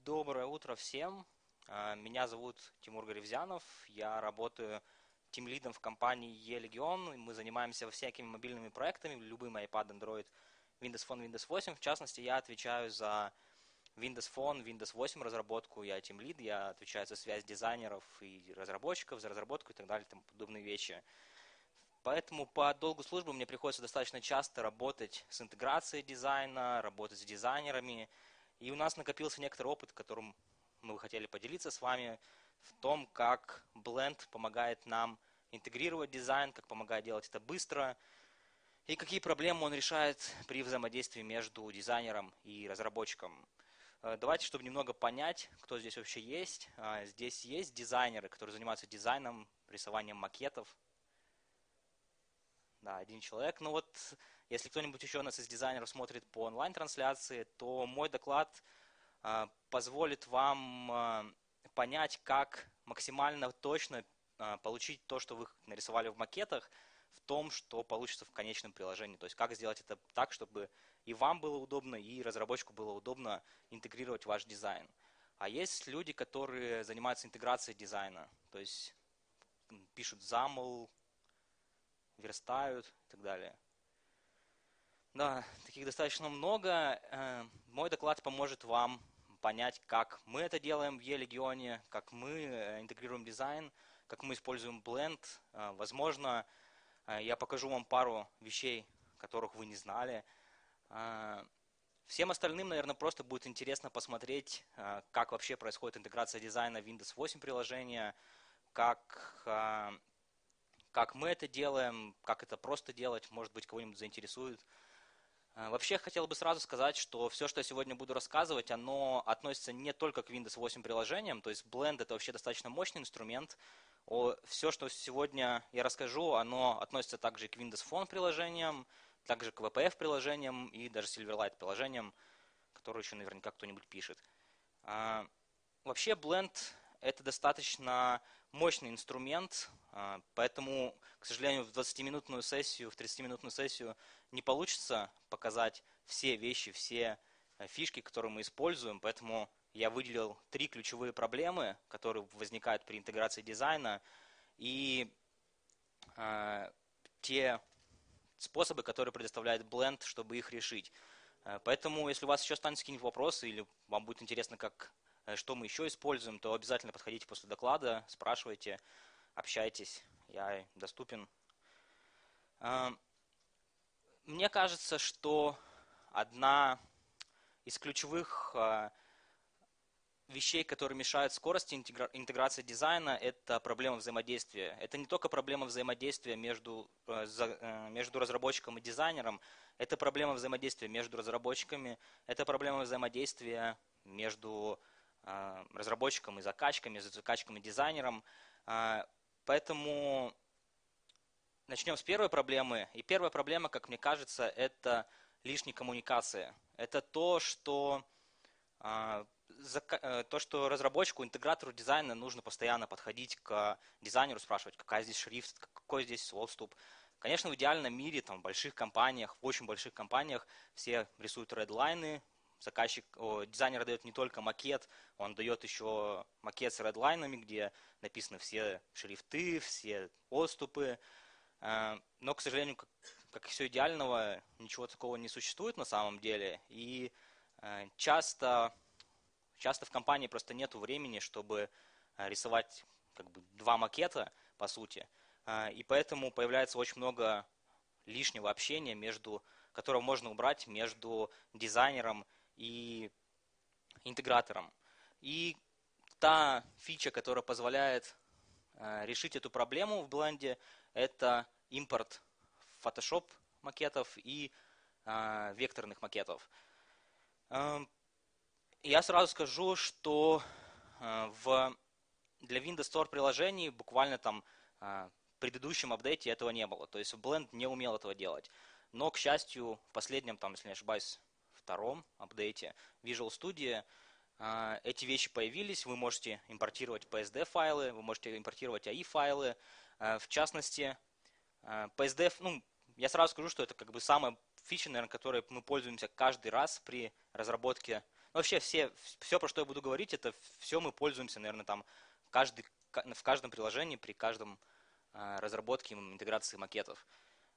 Доброе утро всем. Меня зовут Тимур Гаревзянов. Я работаю тимлидом в компании E-Legion. Мы занимаемся всякими мобильными проектами, любым iPad, Android, Windows Phone, Windows 8. В частности, я отвечаю за Windows Phone, Windows 8 разработку. Я тимлид, я отвечаю за связь дизайнеров и разработчиков, за разработку и так далее, тому подобные вещи. Поэтому по долгу службы мне приходится достаточно часто работать с интеграцией дизайна, работать с дизайнерами. И у нас накопился некоторый опыт, которым мы бы хотели поделиться с вами, в том, как Blend помогает нам интегрировать дизайн, как помогает делать это быстро, и какие проблемы он решает при взаимодействии между дизайнером и разработчиком. Давайте, чтобы немного понять, кто здесь вообще есть. Здесь есть дизайнеры, которые занимаются дизайном, рисованием макетов. Да, один человек. Ну вот, если кто-нибудь еще у нас из дизайнеров смотрит по онлайн-трансляции, то мой доклад позволит вам понять, как максимально точно получить то, что вы нарисовали в макетах, в том, что получится в конечном приложении. То есть как сделать это так, чтобы и вам было удобно, и разработчику было удобно интегрировать ваш дизайн. А есть люди, которые занимаются интеграцией дизайна, то есть пишут замыл, верстают и так далее. Да, таких достаточно много. Мой доклад поможет вам понять, как мы это делаем в E-Legion, как мы интегрируем дизайн, как мы используем Blend. Возможно, я покажу вам пару вещей, которых вы не знали. Всем остальным, наверное, просто будет интересно посмотреть, как вообще происходит интеграция дизайна в Windows 8 приложения, как мы это делаем, как это просто делать, может быть, кого-нибудь заинтересует. Вообще, хотел бы сразу сказать, что все, что я сегодня буду рассказывать, оно относится не только к Windows 8 приложениям, то есть Blend это вообще достаточно мощный инструмент. Все, что сегодня я расскажу, оно относится также и к Windows Phone приложениям, также к WPF приложениям и даже Silverlight приложениям, которые еще наверняка кто-нибудь пишет. Вообще Blend это достаточно мощный инструмент, поэтому, к сожалению, в 20-минутную сессию, в 30-минутную сессию не получится показать все вещи, все фишки, которые мы используем, поэтому я выделил 3 ключевые проблемы, которые возникают при интеграции дизайна, и те способы, которые предоставляет Blend, чтобы их решить. Поэтому, если у вас еще останутся какие-нибудь вопросы, или вам будет интересно, что мы еще используем, то обязательно подходите после доклада, спрашивайте, общайтесь, я доступен. Мне кажется, что одна из ключевых вещей, которые мешают скорости интеграции дизайна, это проблема взаимодействия. Это не только проблема взаимодействия между разработчиком и дизайнером, это проблема взаимодействия между разработчиками, это проблема взаимодействия между разработчиком и заказчиком и дизайнером. Поэтому начнем с первой проблемы. И первая проблема, как мне кажется, это лишняя коммуникация. Это то, что разработчику, интегратору дизайна нужно постоянно подходить к дизайнеру, спрашивать, какая здесь шрифт, какой здесь отступ. Конечно, в идеальном мире, в больших компаниях, в очень больших компаниях все рисуют редлайны, дизайнер дает не только макет, он дает еще макет с редлайнами, где написаны все шрифты, все отступы. Но, к сожалению, как и все идеального, ничего такого не существует на самом деле. И часто в компании просто нет времени, чтобы рисовать два макета, по сути. И поэтому появляется очень много лишнего общения, которого можно убрать между дизайнером и интегратором. И та фича, которая позволяет решить эту проблему в Blend, это импорт Photoshop макетов и векторных макетов. Я сразу скажу, что для Windows Store приложений буквально в предыдущем апдейте этого не было. То есть Blend не умел этого делать. Но, к счастью, в последнем, если не ошибаюсь, втором апдейте Visual Studio эти вещи появились. Вы можете импортировать PSD-файлы, вы можете импортировать AI-файлы. В частности, PSD, я сразу скажу, что это самая фича, наверное, которой мы пользуемся каждый раз при разработке Вообще все, про что я буду говорить, это все мы пользуемся, наверное, там в каждом приложении, при каждом разработке, интеграции макетов.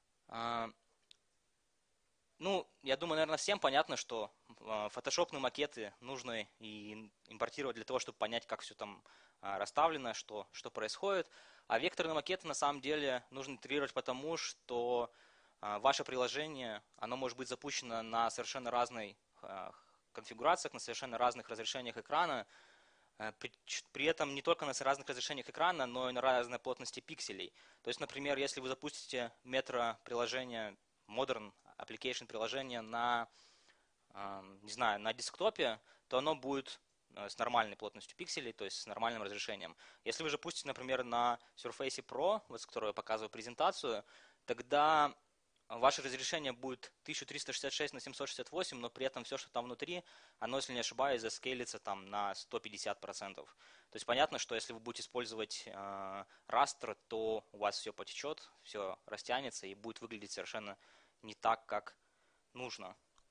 Ну, я думаю, наверное, всем понятно, что фотошопные макеты нужно и импортировать для того, чтобы понять, как все там расставлено, что происходит. А векторные макеты на самом деле нужно интегрировать потому, что ваше приложение, оно может быть запущено на совершенно разной конфигурациях, на совершенно разных разрешениях экрана. При этом не только на разных разрешениях экрана, но и на разной плотности пикселей. То есть, например, если вы запустите метро-приложение, Modern Application приложение на, не знаю, на десктопе, то оно будет с нормальной плотностью пикселей, то есть с нормальным разрешением. Если вы же пустите, например, на Surface Pro, вот с которой я показываю презентацию, тогда ваше разрешение будет 1366 на 768, но при этом все, что там внутри, оно, если не ошибаюсь, заскейлится там на 150%. То есть понятно, что если вы будете использовать растер, то у вас все потечет, все растянется и будет выглядеть совершенно не так, как нужно.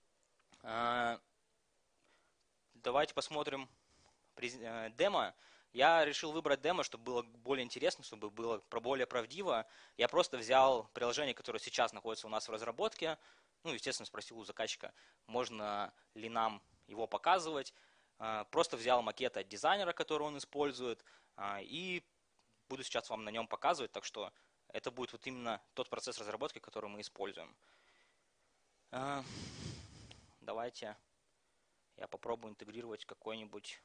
Давайте посмотрим демо. Я решил выбрать демо, чтобы было более интересно, чтобы было более правдиво. Я просто взял приложение, которое сейчас находится у нас в разработке. Ну, естественно, спросил у заказчика, можно ли нам его показывать. Просто взял макет от дизайнера, который он использует, и буду сейчас вам на нем показывать. Так что это будет вот именно тот процесс разработки, который мы используем. Давайте я попробую интегрировать какой-нибудь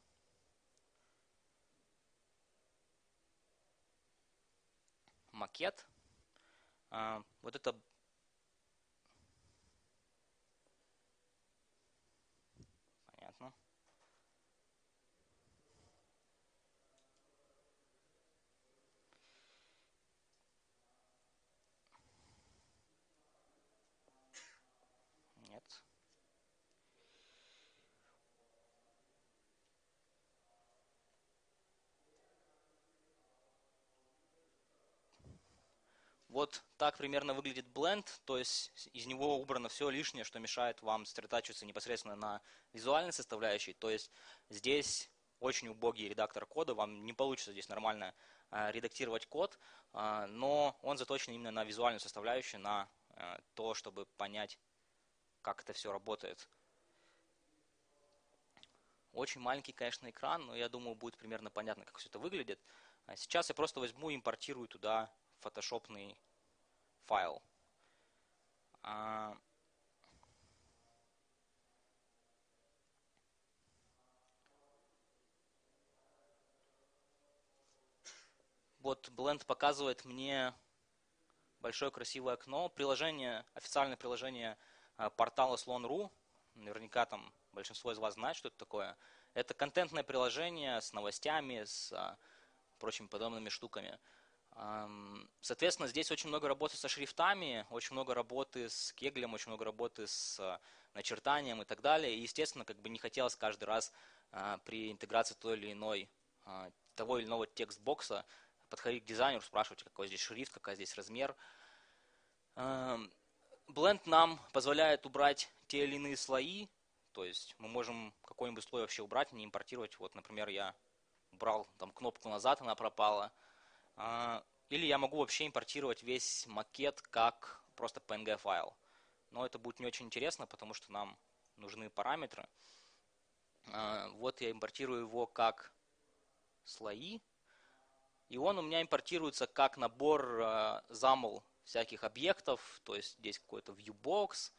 макет. Вот это понятно. Нет. Вот так примерно выглядит Blend, то есть из него убрано все лишнее, что мешает вам сосредотачиваться непосредственно на визуальной составляющей. То есть здесь очень убогий редактор кода, вам не получится здесь нормально редактировать код, но он заточен именно на визуальную составляющую, на то, чтобы понять, как это все работает. Очень маленький, конечно, экран, но я думаю, будет примерно понятно, как все это выглядит. Сейчас я просто возьму и импортирую туда фотошопный файл. Вот Blend показывает мне большое красивое окно. Приложение, официальное приложение портала Slon.ru. Наверняка там большинство из вас знает, что это такое. Это контентное приложение с новостями, с прочими подобными штуками. Соответственно, здесь очень много работы со шрифтами, очень много работы с кеглем, очень много работы с начертанием и так далее. И, естественно, как бы не хотелось каждый раз при интеграции того или иного текстбокса подходить к дизайнеру, спрашивать, какой здесь шрифт, какой здесь размер. Blend нам позволяет убрать те или иные слои, то есть мы можем какой-нибудь слой вообще убрать, не импортировать. Вот, например, я убрал там кнопку назад, она пропала. Или я могу вообще импортировать весь макет как просто PNG файл. Но это будет не очень интересно, потому что нам нужны параметры. Вот я импортирую его как слои. И он у меня импортируется как набор замл всяких объектов. То есть здесь какой-то viewbox,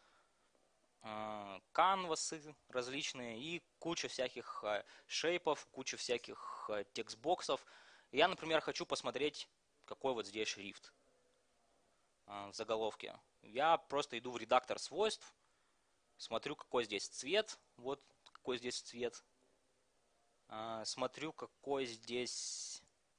канвасы различные и куча всяких шейпов, куча всяких текстбоксов. Я, например, хочу посмотреть, какой вот здесь шрифт в заголовке. Я просто иду в редактор свойств, смотрю, какой здесь цвет, вот какой здесь цвет. Смотрю, какой здесь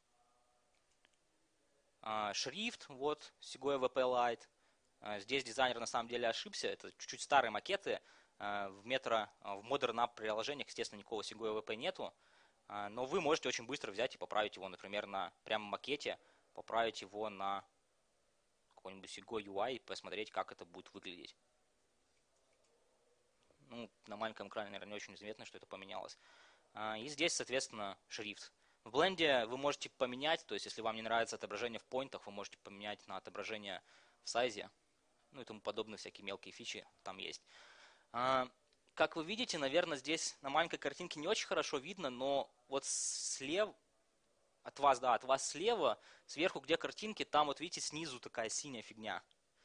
шрифт, вот, Sequoia WP Lite. Здесь дизайнер на самом деле ошибся, это чуть-чуть старые макеты. В Modern App приложениях, естественно, никакого Sequoia WP нету. Но вы можете очень быстро взять и поправить его, например, на прямо макете, поправить его на какой-нибудь Sequoia UI и посмотреть, как это будет выглядеть. Ну, на маленьком экране, наверное, не очень заметно, что это поменялось. И здесь, соответственно, шрифт. В бленде вы можете поменять, то есть если вам не нравится отображение в поинтах, вы можете поменять на отображение в сайзе, ну и тому подобные всякие мелкие фичи там есть. Как вы видите, наверное, здесь на маленькой картинке не очень хорошо видно, но вот слева, от вас слева, сверху, где картинки, там вот видите снизу такая синяя фигня.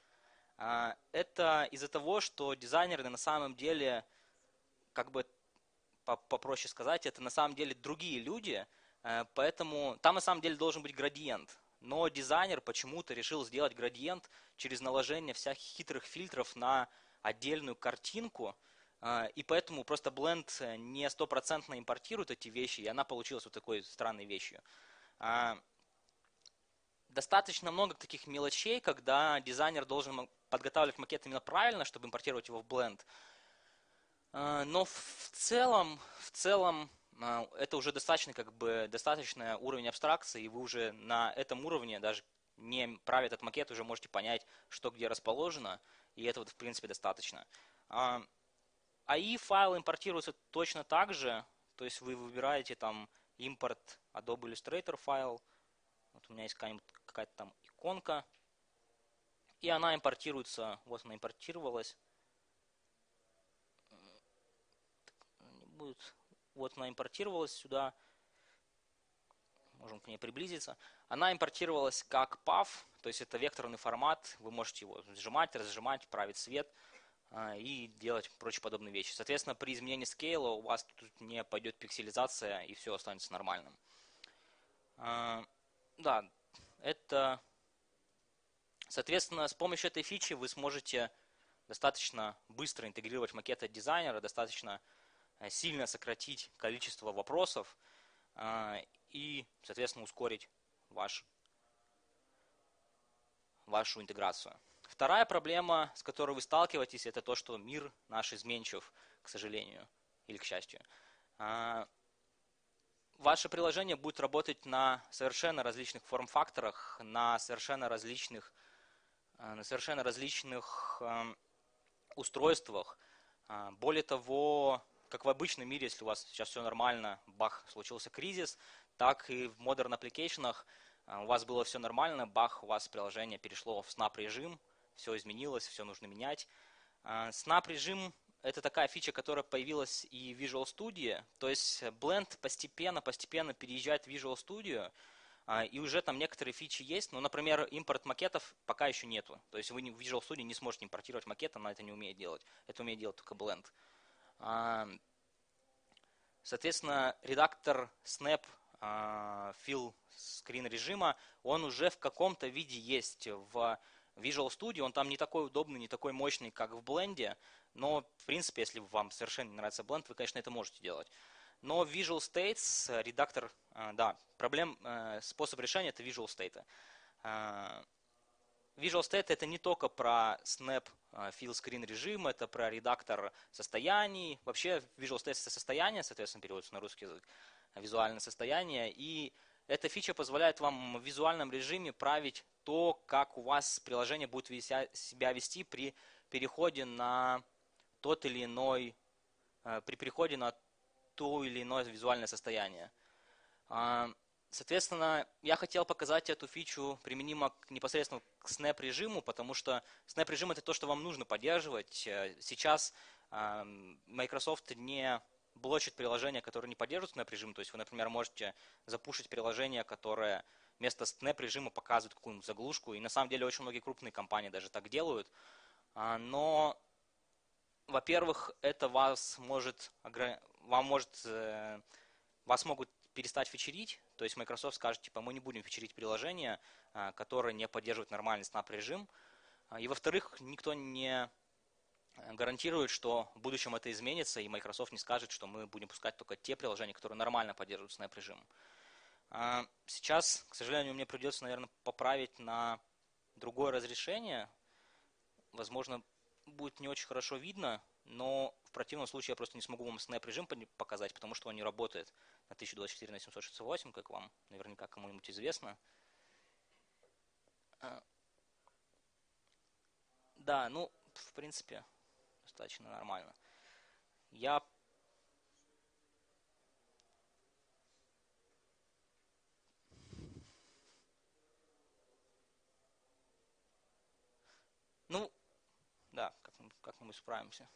Это из-за того, что дизайнеры на самом деле, как бы попроще сказать, это на самом деле другие люди, поэтому там на самом деле должен быть градиент. Но дизайнер почему-то решил сделать градиент через наложение всяких хитрых фильтров на отдельную картинку, и поэтому просто бленд не стопроцентно импортирует эти вещи, и она получилась вот такой странной вещью. Достаточно много таких мелочей, когда дизайнер должен подготавливать макет именно правильно, чтобы импортировать его в бленд. Но в целом это уже достаточный уровень абстракции, и вы уже на этом уровне, даже не правя этот макет, уже можете понять, что где расположено, и этого, в принципе, достаточно. AI файл импортируется точно так же, то есть вы выбираете там импорт Adobe Illustrator файл, вот у меня есть какая-то там иконка, и она импортируется, вот она импортировалась. Вот она импортировалась сюда, можем к ней приблизиться. Она импортировалась как PAV, то есть это векторный формат, вы можете его сжимать, разжимать, править цвет и делать прочие подобные вещи. Соответственно, при изменении скейла у вас тут не пойдет пикселизация и все останется нормальным. Да, это... Соответственно, с помощью этой фичи вы сможете достаточно быстро интегрировать макет от дизайнера, достаточно сильно сократить количество вопросов и, соответственно, ускорить вашу интеграцию. Вторая проблема, с которой вы сталкиваетесь, это то, что мир наш изменчив, к сожалению, или к счастью. Ваше приложение будет работать на совершенно различных форм-факторах, на совершенно различных устройствах. Более того, как в обычном мире, если у вас сейчас все нормально, бах, случился кризис, так и в Modern Application у вас было все нормально, бах, у вас приложение перешло в Snap режим, все изменилось, все нужно менять. Snap режим — это такая фича, которая появилась и в Visual Studio, то есть Blend постепенно переезжает в Visual Studio, и уже там некоторые фичи есть, но, например, импорт макетов пока еще нету. То есть вы в Visual Studio не сможете импортировать макет, она это не умеет делать. Это умеет делать только Blend. Соответственно, редактор Snap Fill Screen режима, он уже в каком-то виде есть в Visual Studio. Он там не такой удобный, не такой мощный, как в Blend, но, в принципе, если вам совершенно не нравится Blend, вы, конечно, это можете делать. Но Visual States, редактор, способ решения — это Visual State. Visual State — это не только про Snap Fill Screen режим, это про редактор состояний. Вообще Visual State — это состояние, соответственно, переводится на русский язык, визуальное состояние. И эта фича позволяет вам в визуальном режиме править то, как у вас приложение будет себя вести при переходе на то или иное визуальное состояние. Соответственно, я хотел показать эту фичу применимо непосредственно к Snap режиму, потому что Snap режим — это то, что вам нужно поддерживать. Сейчас Microsoft не блочит приложения, которые не поддерживают Snap режим. То есть вы, например, можете запушить приложение, которое вместо Snap режима показывает какую-нибудь заглушку. И на самом деле очень многие крупные компании даже так делают. Но, во-первых, это вас могут перестать фичерить, то есть Microsoft скажет, типа, мы не будем фичерить приложение, которое не поддерживает нормальный Snap режим. И во-вторых, никто не гарантирует, что в будущем это изменится, и Microsoft не скажет, что мы будем пускать только те приложения, которые нормально поддерживают Snap режим. Сейчас, к сожалению, мне придется, наверное, поправить на другое разрешение. Возможно, будет не очень хорошо видно, но в противном случае я просто не смогу вам Snap режим показать, потому что он не работает на 1024 на 768, как вам наверняка кому-нибудь известно. Да, ну, в принципе, достаточно нормально. Я Ну, да, как-нибудь справимся.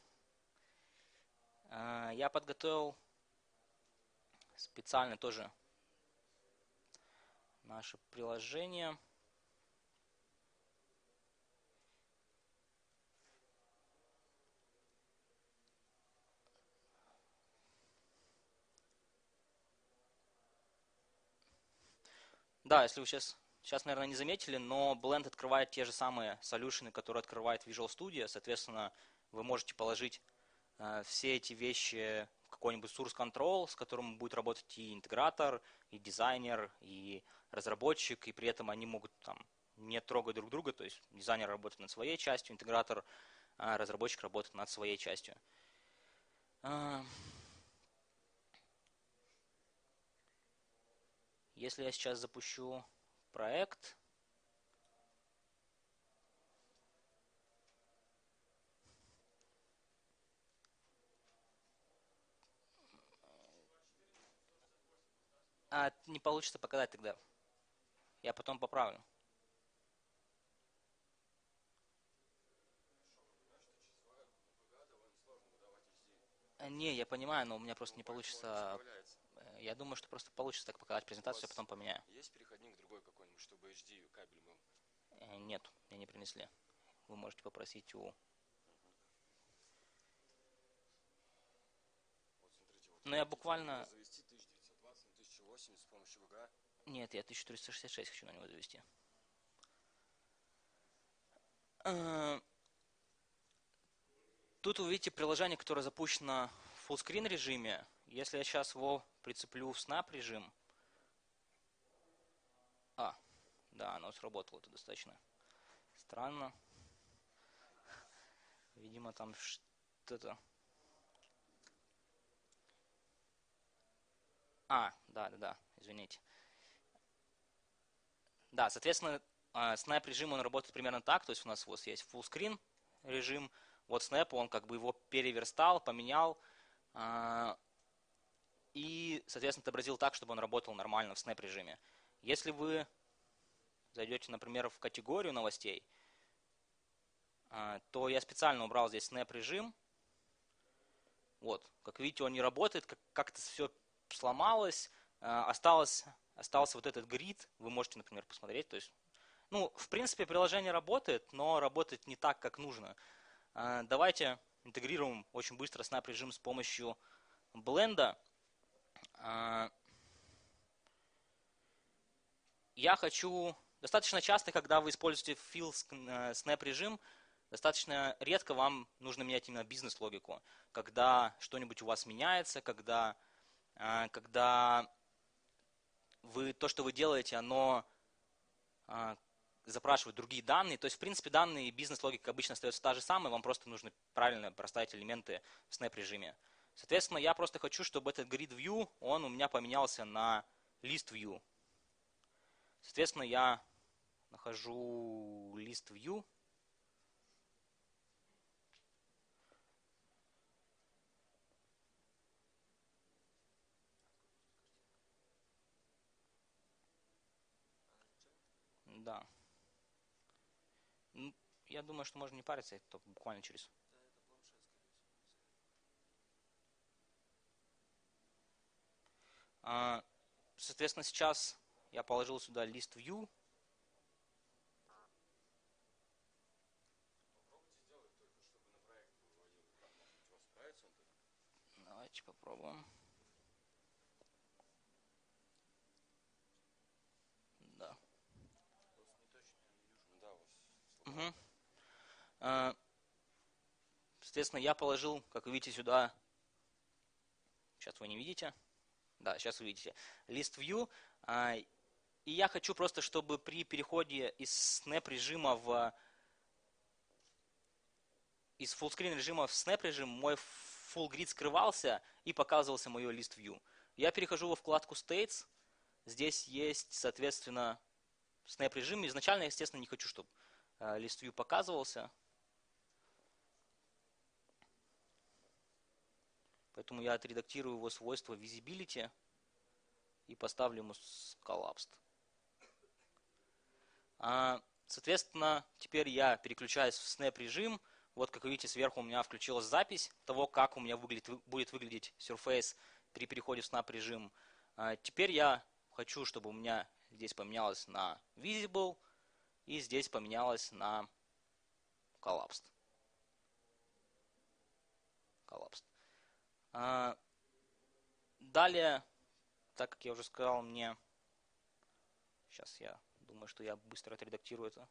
Я подготовил специально тоже наше приложение. Да, если вы сейчас, наверное, не заметили, но Blend открывает те же самые солюшены, которые открывает Visual Studio. Соответственно, вы можете положить все эти вещи в какой-нибудь source control, с которым будет работать и интегратор, и дизайнер, и разработчик, и при этом они могут там не трогать друг друга, то есть дизайнер работает над своей частью, интегратор, а разработчик работает над своей частью. Если я сейчас запущу проект, не получится показать тогда. Я потом поправлю. Не, я понимаю, но у меня просто не получится. Я думаю, что просто получится так показать презентацию, я потом поменяю. Есть переходник другой какой-нибудь, чтобы HD кабель был? Нет, мне не принесли. Вы можете попросить у... Вот смотрите, вот Ну, я буквально... завести 1920 на 1080 с помощью VGA. Нет, я 1366 хочу на него завести. Тут вы видите приложение, которое запущено в fullscreen режиме. Если я сейчас его прицеплю в Snap режим... Да, оно сработало, это достаточно странно. Видимо, там что-то... Да, извините. Да, соответственно, Snap режим, он работает примерно так. То есть у нас вот есть fullscreen режим. Вот Snap, он как бы его переверстал, поменял. И, соответственно, отобразил так, чтобы он работал нормально в Snap режиме. Если вы зайдете, например, в категорию новостей, то я специально убрал здесь Snap режим. Вот, как видите, он не работает, как-то все сломалось, остался вот этот грид, вы можете, например, посмотреть. То есть, в принципе, приложение работает, но работает не так, как нужно. Давайте интегрируем очень быстро Snap режим с помощью Blend. Я хочу... Достаточно часто, когда вы используете fill Snap режим, достаточно редко вам нужно менять именно бизнес-логику. Когда что-нибудь у вас меняется, когда то, что вы делаете, оно запрашивает другие данные. То есть, в принципе, данные и бизнес-логика обычно остается та же самая, вам просто нужно правильно проставить элементы в Snap режиме. Соответственно, я просто хочу, чтобы этот grid view, он у меня поменялся на list view. Соответственно, я нахожу list view. Да. Я думаю, что можно не париться, это буквально через... Соответственно, сейчас я положил сюда list view. Давайте попробуем. Да. Угу. Соответственно, я положил, как вы видите, сюда... Сейчас вы не видите. Да, сейчас вы видите. List view. И я хочу просто, чтобы при переходе из Snap режима из fullscreen режима в Snap режим мой full grid скрывался и показывался мое list view. Я перехожу во вкладку States. Здесь есть, соответственно, Snap режим. Изначально я, естественно, не хочу, чтобы list view показывался. Поэтому я отредактирую его свойство visibility и поставлю ему collapsed. Соответственно, теперь я переключаюсь в Snap режим. Вот, как вы видите, сверху у меня включилась запись того, как у меня будет выглядеть Surface при переходе в Snap режим. Теперь я хочу, чтобы у меня здесь поменялось на Visible и здесь поменялось на Collapsed. Далее, так как я уже сказал, мне... Сейчас я думаю, что я быстро отредактирую это.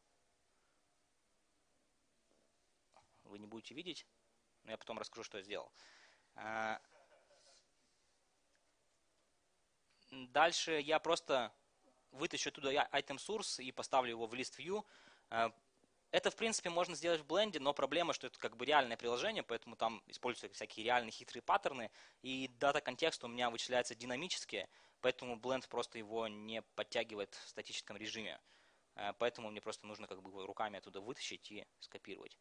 Вы не будете видеть, но я потом расскажу, что я сделал. Дальше я просто вытащу оттуда item source и поставлю его в list view. Это, в принципе, можно сделать в Blend, но проблема, что это как бы реальное приложение, поэтому там используются всякие реальные хитрые паттерны, и дата-контекст у меня вычисляется динамически, поэтому Blend просто его не подтягивает в статическом режиме. Поэтому мне просто нужно как бы руками оттуда вытащить и скопировать.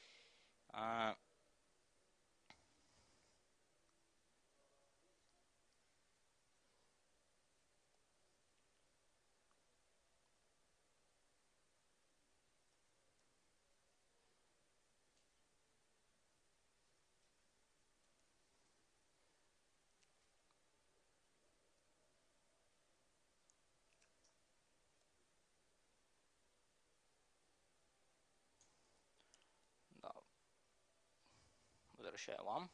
Да. Возвращаю вам.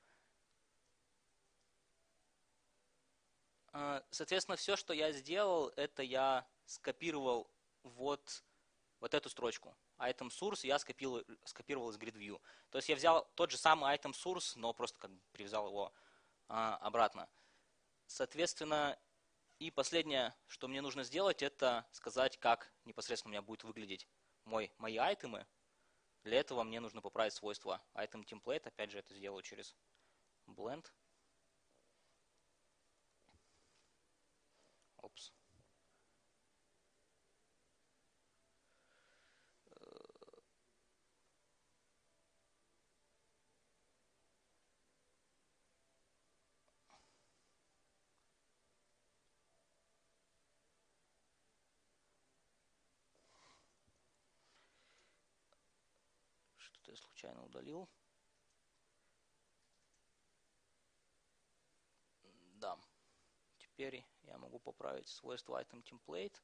Соответственно, все, что я сделал, это я скопировал вот эту строчку. Item source я скопировал из grid view. То есть я взял тот же самый item source, но просто как бы привязал его обратно. Соответственно, и последнее, что мне нужно сделать, это сказать, как непосредственно у меня будет выглядеть мои айтемы. Для этого мне нужно поправить свойства item template. Опять же, это сделаю через blend. Опс. Что-то я случайно удалил. Да. Теперь я могу поправить свойство item template.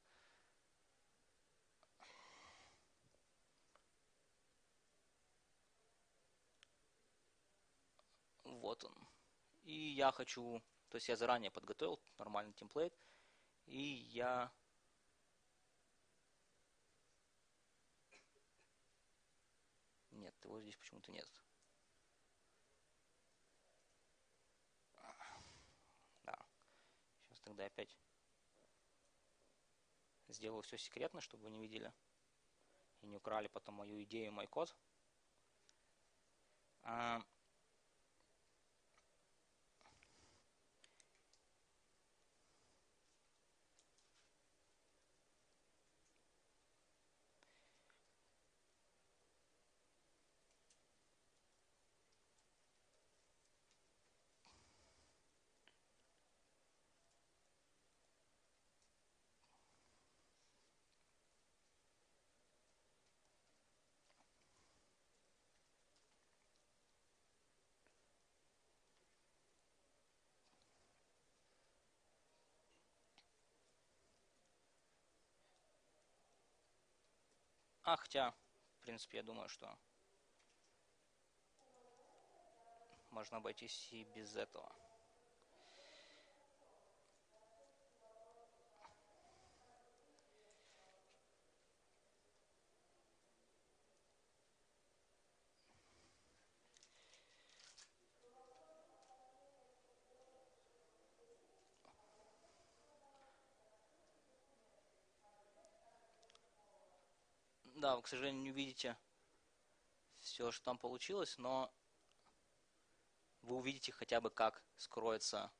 Вот он. И я хочу, то есть я заранее подготовил нормальный темплейт, и я нет, его здесь почему-то нет. Да. Сейчас тогда опять сделаю все секретно, чтобы вы не видели и не украли потом мою идею, мой код. Хотя, в принципе, я думаю, что можно обойтись и без этого. Да, вы, к сожалению, не увидите все, что там получилось, но вы увидите хотя бы, как скроется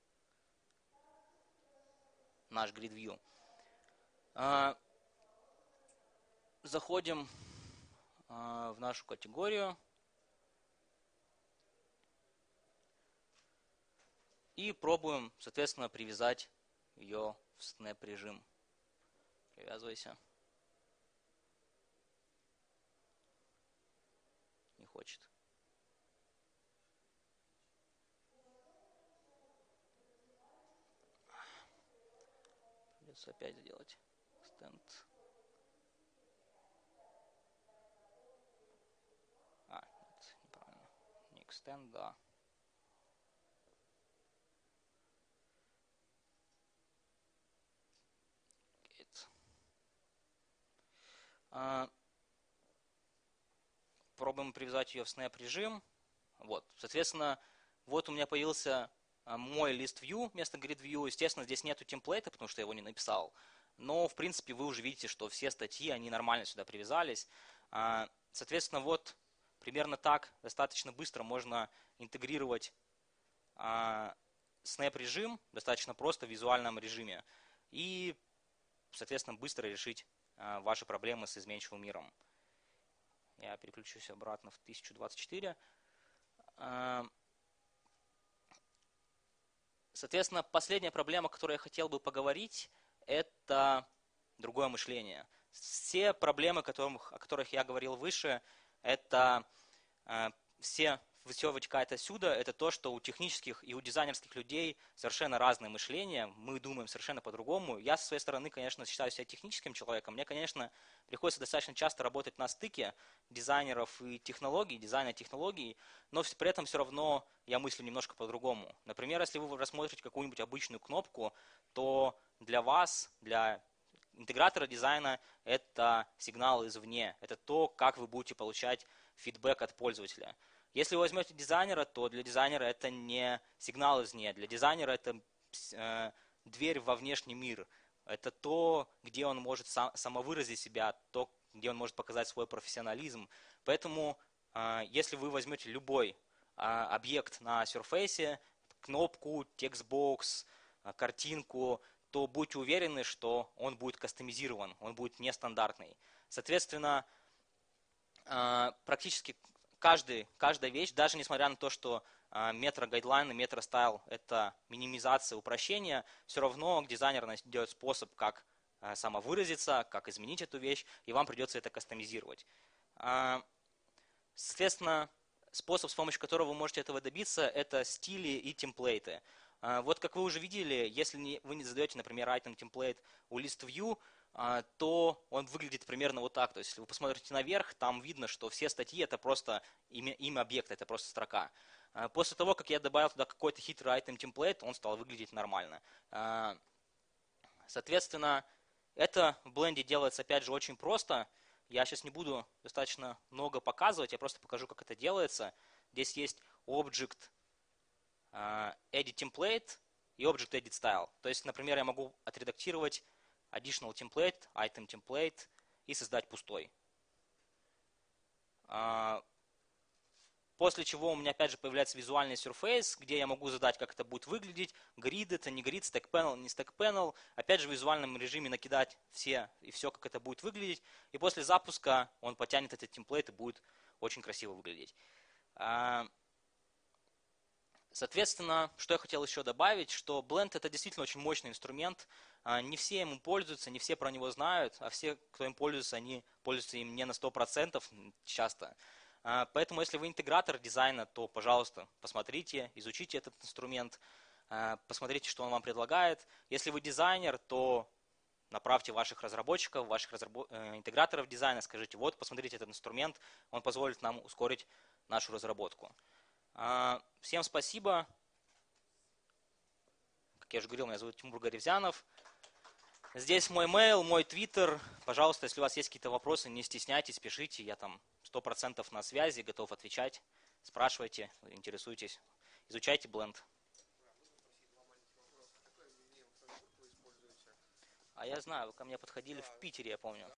наш grid view. Заходим в нашу категорию. И пробуем, соответственно, привязать ее в Snap режим. Привязывайся. Не хочет. Придется опять сделать стенд. Нет, неправильно. Не extend, да. Пробуем привязать ее в Snap режим. Вот, соответственно, вот у меня появился мой лист view вместо grid view. Естественно, здесь нету темплейта, потому что я его не написал. Но, в принципе, вы уже видите, что все статьи, они нормально сюда привязались. Соответственно, вот примерно так достаточно быстро можно интегрировать Snap режим, достаточно просто в визуальном режиме. И, соответственно, быстро решить ваши проблемы с изменчивым миром. Я переключусь обратно в 1024. Соответственно, последняя проблема, о которой я хотел бы поговорить, это другое мышление. Все проблемы, о которых я говорил выше, это все вытекает отсюда, это то, что у технических и у дизайнерских людей совершенно разное мышление, мы думаем совершенно по-другому. Я со своей стороны, конечно, считаю себя техническим человеком, мне, конечно, приходится достаточно часто работать на стыке дизайнеров и технологий, дизайна технологий, но при этом все равно я мыслю немножко по-другому. Например, если вы рассмотрите какую-нибудь обычную кнопку, то для вас, для интегратора дизайна, это сигнал извне, это то, как вы будете получать фидбэк от пользователя. Если вы возьмете дизайнера, то для дизайнера это не сигнал извне, для дизайнера это дверь во внешний мир. Это то, где он может самовыразить себя, то, где он может показать свой профессионализм. Поэтому, если вы возьмете любой объект на Surface, кнопку, текстбокс, картинку, то будьте уверены, что он будет кастомизирован, он будет нестандартный. Соответственно, практически каждая вещь, даже несмотря на то, что метро-гайдлайн и метро-стайл – это минимизация, упрощение, все равно дизайнер найдет способ, как самовыразиться, как изменить эту вещь, и вам придется это кастомизировать. Соответственно, способ, с помощью которого вы можете этого добиться, это стили и темплейты. Вот как вы уже видели, если вы не задаете, например, item template у ListView, то он выглядит примерно вот так. То есть, если вы посмотрите наверх, там видно, что все статьи это просто имя объекта, это просто строка. После того, как я добавил туда какой-то хитрый item template, он стал выглядеть нормально. Соответственно, это в Blend делается, опять же, очень просто. Я сейчас не буду достаточно много показывать, я просто покажу, как это делается. Здесь есть Object Edit Template и Object Edit Style. То есть, например, я могу отредактировать Additional Template, Item Template и создать пустой. После чего у меня опять же появляется визуальный Surface, где я могу задать, как это будет выглядеть. Grid это, не grid, Stack Panel, не Stack Panel. Опять же в визуальном режиме накидать все, как это будет выглядеть. И после запуска он потянет этот темплейт и будет очень красиво выглядеть. Соответственно, что я хотел еще добавить, что Blend это действительно очень мощный инструмент. Не все ему пользуются, не все про него знают, а все, кто им пользуется, они пользуются им не на 100% часто. Поэтому, если вы интегратор дизайна, то, пожалуйста, посмотрите, изучите этот инструмент, посмотрите, что он вам предлагает. Если вы дизайнер, то направьте ваших разработчиков, интеграторов дизайна, скажите, вот, посмотрите этот инструмент, он позволит нам ускорить нашу разработку. Всем спасибо. Как я уже говорил, меня зовут Тимур Гаревзянов. Здесь мой mail, мой твиттер. Пожалуйста, если у вас есть какие-то вопросы, не стесняйтесь, пишите. Я там 100% на связи, готов отвечать. Спрашивайте, интересуйтесь. Изучайте Blend. А я знаю, вы ко мне подходили в Питере, я помню.